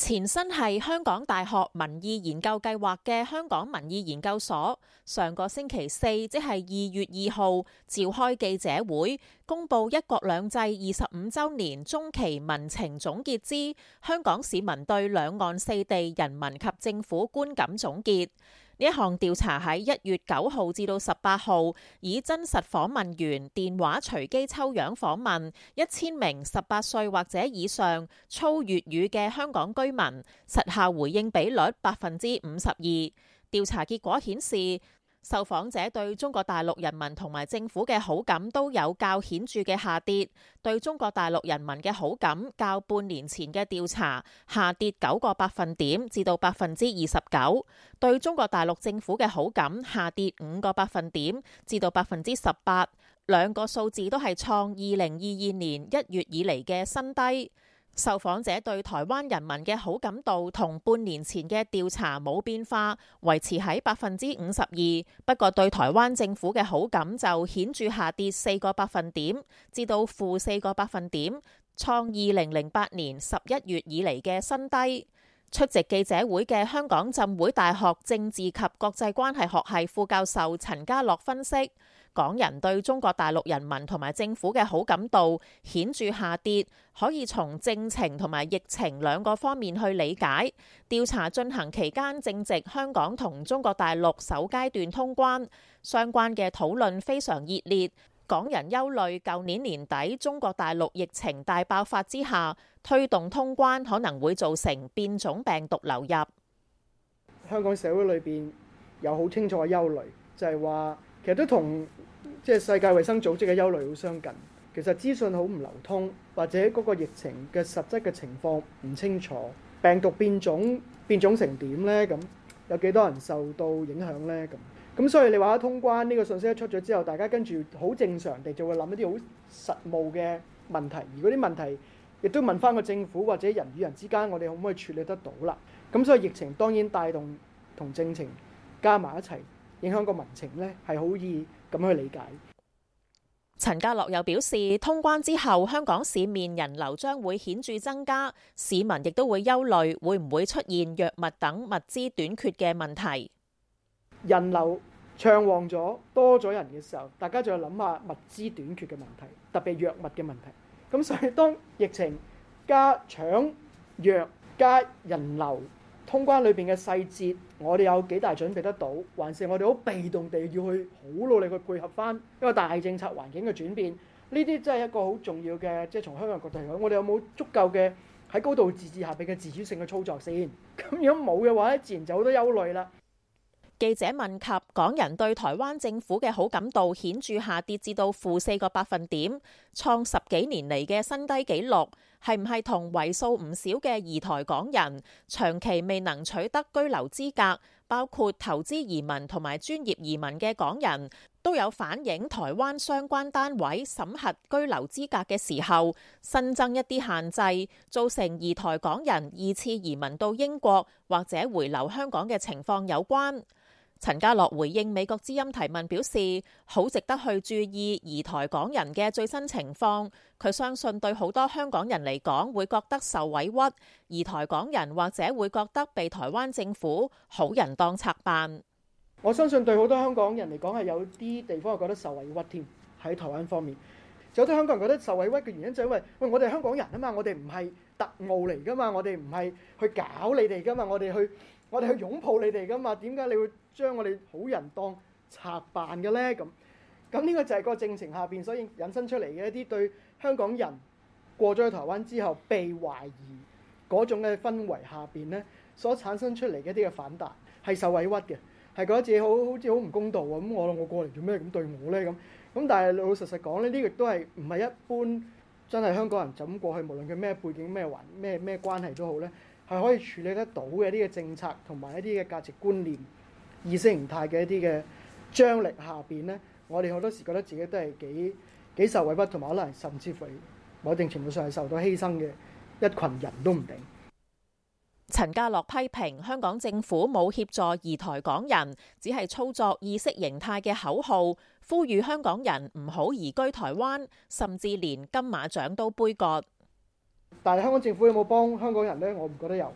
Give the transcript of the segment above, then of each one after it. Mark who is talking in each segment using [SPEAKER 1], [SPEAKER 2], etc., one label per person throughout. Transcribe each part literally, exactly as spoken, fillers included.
[SPEAKER 1] 前身係香港大學民意研究計劃嘅香港民意研究所，上個星期四，即係二月二號，召開記者會，公布一國兩制二十五週年中期民情總結之香港市民對兩岸四地人民及政府觀感總結。呢一項調查喺一月九號至到十八號，以真實訪問員電話隨機抽樣訪問一千名十八歲或者以上操粵語嘅香港居民，實效回應比率百分之五十二。調查結果顯示，受訪者對中國大陸人民同埋政府嘅好感都有較顯著嘅下跌，對中國大陸人民嘅好感較半年前嘅調查下跌九個百分點至到百分之二十九，對中國大陸政府嘅好感下跌五個百分點至到百分之十八，兩個數字都係創二零二二年一月以嚟嘅新低。受訪者對台灣人民嘅好感度同半年前嘅調查冇變化，維持喺百分之五十二。不過對台灣政府嘅好感就顯著下跌四個百分點，至到負四個百分點，創二零零八年十一月以嚟嘅新低。出席記者會嘅香港浸會大學政治及國際關係學系副教授陳家樂分析，港人對中國大陸人民同埋政府嘅好感度顯著下跌，可以從政情同埋疫情兩個方面去理解。調查進行期間正值香港同中國大陸首階段通關，相關嘅討論非常熱烈。港人憂慮舊年年底中國大陸疫情大爆發之下，推動通關可能會造成變種病毒流入。
[SPEAKER 2] 香港社會裏邊有好清楚嘅憂慮，就係話其實都同即係世界衛生組織嘅憂慮好相近。其實資訊好唔流通，或者嗰個疫情嘅實質嘅情況唔清楚，病毒變種變種成點呢？咁有幾多人受到影響呢？咁咁所以你話通關呢個信息一出咗之後，大家跟住好正常地就會諗一啲好實務嘅問題，而嗰啲問題亦都問翻個政府或者人與人之間，我哋可唔可以處理得到啦？咁所以疫情當然帶動同政情加埋一齊，影響個民情呢，係好易咁去理解。
[SPEAKER 1] 陳家樂又表示，通關之後，香港市面人流將會顯著增加，市民亦都會憂慮會唔會出現藥物等物資短缺嘅問題。
[SPEAKER 2] 人流暢旺咗，多咗人嘅時候，大家就要諗下物資短缺嘅問題，特別藥物嘅問題。咁所以當疫情加搶藥加人流，通關裏邊嘅細節，我哋有幾大準備得到，還是我哋好被動地要去好努力去配合翻一個大政策環境嘅轉變？呢啲真係一個好重要嘅，即係從香港角度嚟講，我哋有冇足夠嘅喺高度自治下邊嘅自主性嘅操作先？咁如果冇嘅話咧，自然就好多憂慮啦。
[SPEAKER 1] 記者問及港人對台灣政府嘅好感度顯著下跌至到負四個百分點，創十幾年嚟嘅新低紀錄，係唔係同為數唔少嘅移台港人長期未能取得居留資格，包括投資移民同埋專業移民嘅港人，都有反映台灣相關單位審核居留資格嘅時候新增一啲限制，造成移台港人二次移民到英國或者回流香港嘅情況有關。陳家樂回應美國之音提問表示，好值得去注意移台港人嘅最新情況。佢相信對好多香港人嚟講會覺得受委屈，移台港人或者會覺得被台灣政府好人當賊辦。
[SPEAKER 2] 我相信對好多香港人嚟講係有啲地方係覺得受委屈添，喺台灣方面。有啲香港人覺得受委屈嘅原因就係因為，喂，我哋係香港人啊嘛，我哋唔係特務嚟噶嘛，我哋唔係去搞你哋噶嘛，我哋去我哋去擁抱你哋噶嘛，點解你會將我哋好人當賊辦嘅咧？咁咁呢個就係個政情下邊所以引申出嚟嘅一啲對香港人過咗去台灣之後被懷疑嗰種嘅氛圍下邊咧，所產生出嚟嘅一啲嘅反彈，係受委屈嘅，係覺得自己好好似好唔公道啊！咁我我過嚟做咩咁對我咧？咁咁但係老老實實講咧，呢個都係唔係一般真係香港人就咁過去，無論佢咩背景、咩環、咩咩關係都好咧，係可以處理得到嘅一啲嘅政策同埋一啲嘅價值觀念、意識形態嘅一啲嘅張力下邊咧，我哋好多時覺得自己都係幾幾受委屈，同埋可能甚至乎某一定程度上係受到犧牲嘅一群人都唔定。
[SPEAKER 1] 陳家樂批評香港政府冇協助移台港人，只係操作意識形態嘅口號，呼籲香港人唔好移居台灣，甚至連金馬獎都杯葛。
[SPEAKER 2] 但係香港政府有冇幫香港人呢？我唔覺得有。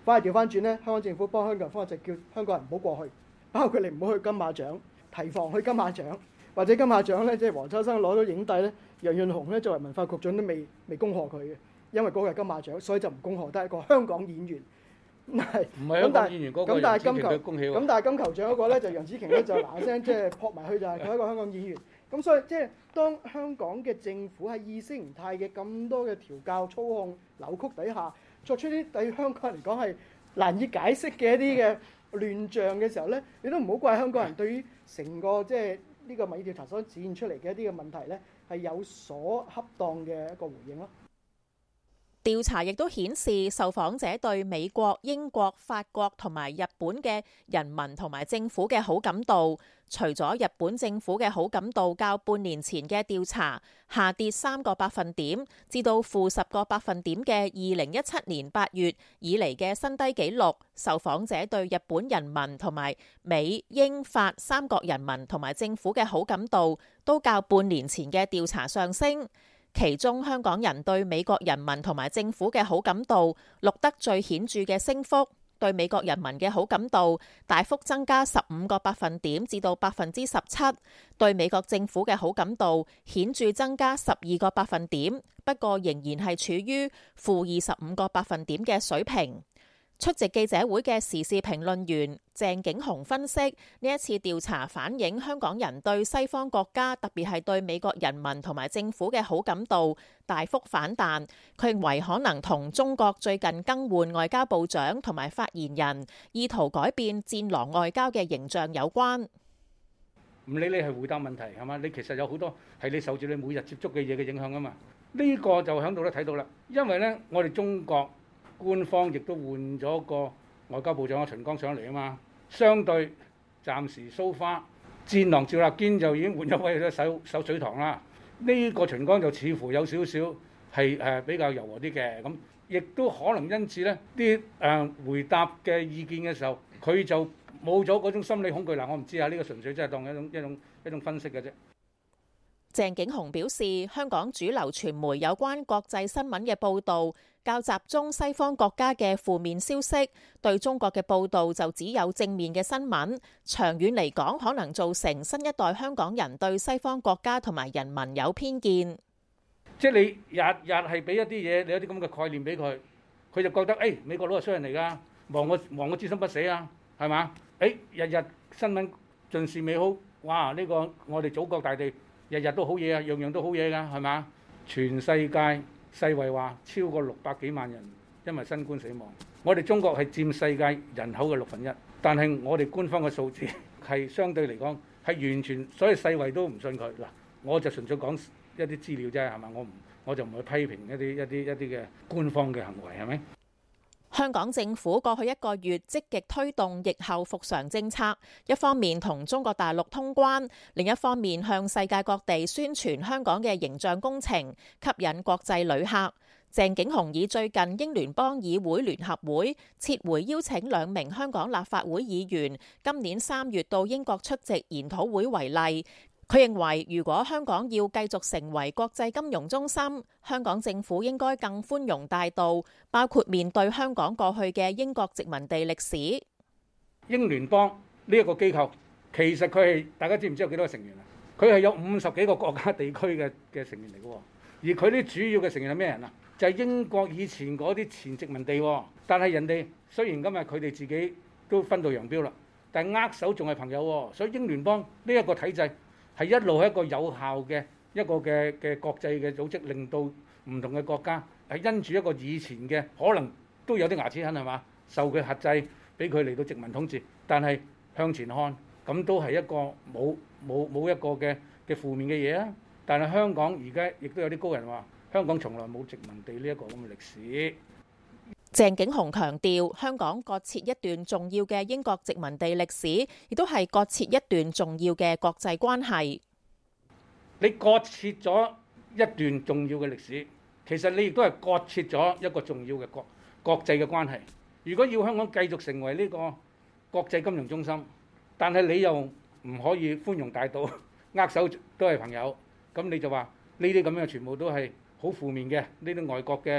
[SPEAKER 2] 反而調翻轉咧，香港政府幫香港人方法就叫香港人唔好過去，包括你唔好去金馬獎，提防去金馬獎，或者金馬獎咧，即係黃秋生攞到影帝咧，楊潤雄咧作為文化局長都未未恭賀佢嘅，因為嗰個係金馬獎，所以就唔恭賀，都係一個香港演員。唔係，
[SPEAKER 3] 唔係香港演員嗰個楊紫瓊嘅恭喜喎。
[SPEAKER 2] 咁但係金球獎嗰個咧就楊紫瓊咧就嗱聲即係撲埋去，就係佢係一個香港演員。咁所以即係當香港嘅政府喺意識形態嘅咁多嘅調教、操控、扭曲底下，作出啲對香港人嚟講係難以解釋嘅一啲嘅亂象嘅時候咧，你都唔好怪香港人對於成個即係呢個民意調查所展現出嚟嘅一啲嘅問題咧，係有所恰當嘅一個回應咯。
[SPEAKER 1] 調查亦都顯示，受訪者對美國、英國、法國同埋日本嘅人民同埋政府嘅好感度，除咗日本政府嘅好感度較半年前嘅調查下跌三個百分點，至到負十個百分點嘅二零一七年八月以嚟嘅新低紀錄，受訪者對日本人民同埋美、英、法三國人民同埋政府嘅好感度都較半年前嘅調查上升。其中香港人對美國人民同埋政府嘅好感度錄得最顯著嘅升幅，對美國人民嘅好感度大幅增加十五個百分點至到百分之十七，對美國政府嘅好感度顯著增加十二個百分點，不過仍然係處於負二十五個百分點嘅水平。出席記者會嘅時事評論員鄭景鴻分析，呢一次調查反映香港人對西方國家，特別係對美國人民同埋政府嘅好感度大幅反彈。佢認為可能同中國最近更換外交部長同埋發言人，意圖改變戰狼外交嘅形象有關。
[SPEAKER 3] 唔理你係回答問題係嘛，你其實有好多係你受住你每日接觸嘅嘢嘅影響啊嘛。呢個就喺度都睇到啦，因為呢，我哋中國官方亦都換咗個外交部長嘅秦剛上嚟啊嘛，相對暫時蘇花戰狼趙立堅就已經換咗位咗守守水塘啦。呢個秦剛就似乎有少少係誒比較柔和啲嘅，咁亦都可能因此呢啲誒回答嘅意見嘅時候，佢就冇咗嗰種心理恐懼啦。我唔知啊，呢個純粹真係當一種一種一種分析嘅啫。
[SPEAKER 1] 鄭景鴻表示，香港主流傳媒有關國際新聞嘅報導較集中西方國家嘅負面消息，對中國嘅報導就只有正面嘅新聞。長遠嚟講，可能造成新一代香港人對西方國家同埋人民有偏見。
[SPEAKER 3] 即係你日日係俾一啲嘢，你有啲咁嘅概念俾佢，佢就覺得誒、哎、美國佬係衰人嚟㗎，亡我亡我之心不死啊，係嘛？誒日日新聞盡是美好，哇！呢、這個我哋祖國大地。日日都好嘢啊，樣樣都好嘢㗎，係嘛？全世界世衛話超過六百幾萬人因為新冠死亡，我哋中國係佔世界人口嘅六分一，但係我哋官方嘅數字係相對嚟講係完全，所以世衛都唔信佢。嗱，我就純粹講一啲資料啫，係嘛？我唔我就唔會批評一啲一啲一啲嘅官方嘅行為，係咪？
[SPEAKER 1] 香港政府過去一個月積極推動疫後復常政策，一方面同中國大陸通關，另一方面向世界各地宣傳香港嘅形象工程，吸引國際旅客。鄭景鴻以最近英聯邦議會聯合會撤回邀請兩名香港立法會議員今年三月到英國出席研討會為例。佢認為，如果香港要繼續成為國際金融中心，香港政府應該更寬容大度，包括面對香港過去嘅英國殖民地歷史。
[SPEAKER 3] 英聯邦呢一個機構，其實佢係大家知唔知有幾多個成員啊？佢係有五十幾個國家地區嘅嘅成員嚟嘅，而佢啲主要嘅成員係咩人啊？就係英國以前嗰啲前殖民地，但係人哋雖然今日佢哋自己都分道揚鑣啦，但係握手仲係朋友，所以英聯邦呢一個體制係一路係一個有效嘅一個嘅嘅國際嘅組織，令到唔同嘅國家係因住一個以前嘅可能都有啲牙齒痕係嘛，受佢轄制，俾佢嚟到殖民統治，但係向前看，咁都係一個冇冇冇一個嘅嘅負面嘅嘢啊！但係香港而家亦都有啲高人話，香港從來冇殖民地呢一個咁嘅歷史。
[SPEAKER 1] 鄭景鴻強調，香港割切一段重要嘅英國殖民地歷史，亦都係割切一段重要嘅國際關係。
[SPEAKER 3] 你割切咗一段重要嘅歷史，其實你亦都係割切咗一個重要嘅國國際嘅關係。如果要香港繼續成為呢個國際金融中心，但係你又唔可以寬容大度，握手都係朋友，咁你就話呢啲咁樣全部都係好負面嘅，呢啲外國嘅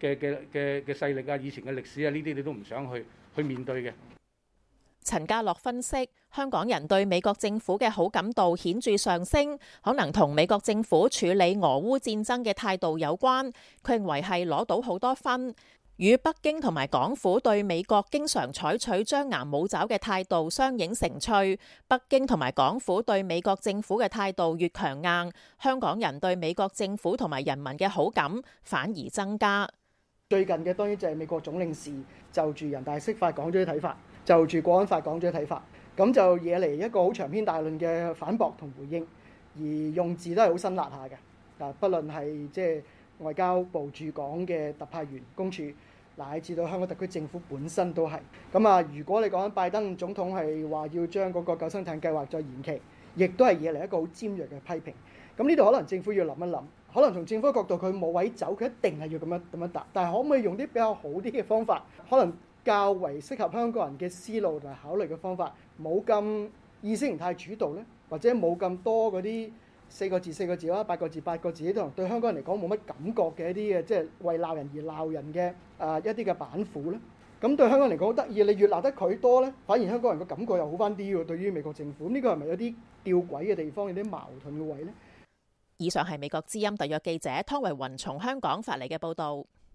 [SPEAKER 3] 嘅嘅嘅嘅勢力啊、以前嘅歷史啊，呢啲你都唔想去去面對嘅。
[SPEAKER 1] 陳家樂分析，香港人對美國政府嘅好感度顯著上升，可能同美國政府處理俄烏戰爭嘅態度有關。佢認為係攞到好多分，與北京同埋港府對美國經常採取張牙舞爪嘅態度相映成趣。北京同埋港府對美國政府嘅態度越強硬，香港人對美國政府同埋人民嘅好感反而增加。
[SPEAKER 2] 最近嘅當然就係美國總領事就住人大釋法講咗啲睇法，就住國安法講咗啲睇法，咁就惹嚟一個好長篇大論嘅反駁同回應，而用字都係好辛辣下嘅。嗱，不論係即係外交部駐港嘅特派員公署，乃至到香港特區政府本身都係。咁啊，如果你講緊拜登總統係話要將嗰個救生艇計劃再延期，亦都係惹嚟一個好尖鋭嘅批評。咁呢度可能政府要諗一諗。可能從政府角度佢冇位走，佢一定係要咁樣咁樣答。但係可唔可以用啲比較好啲嘅方法，可能較為適合香港人嘅思路同埋考慮嘅方法，冇咁意識形態主導呢？或者冇咁多嗰啲四個字四個字啦、八個字八個字，同對香港人嚟講冇乜感覺嘅一啲嘅，即係為鬧人而鬧人嘅啊一啲嘅板斧咧。咁對香港人嚟講好得意，你越鬧得佢多呢，反而香港人個感覺又好翻啲喎。對於美國政府，咁呢個係咪有啲吊詭嘅地方，有啲矛盾嘅位呢？
[SPEAKER 1] 以上係美國之音特約記者湯維雲從香港發嚟嘅報導。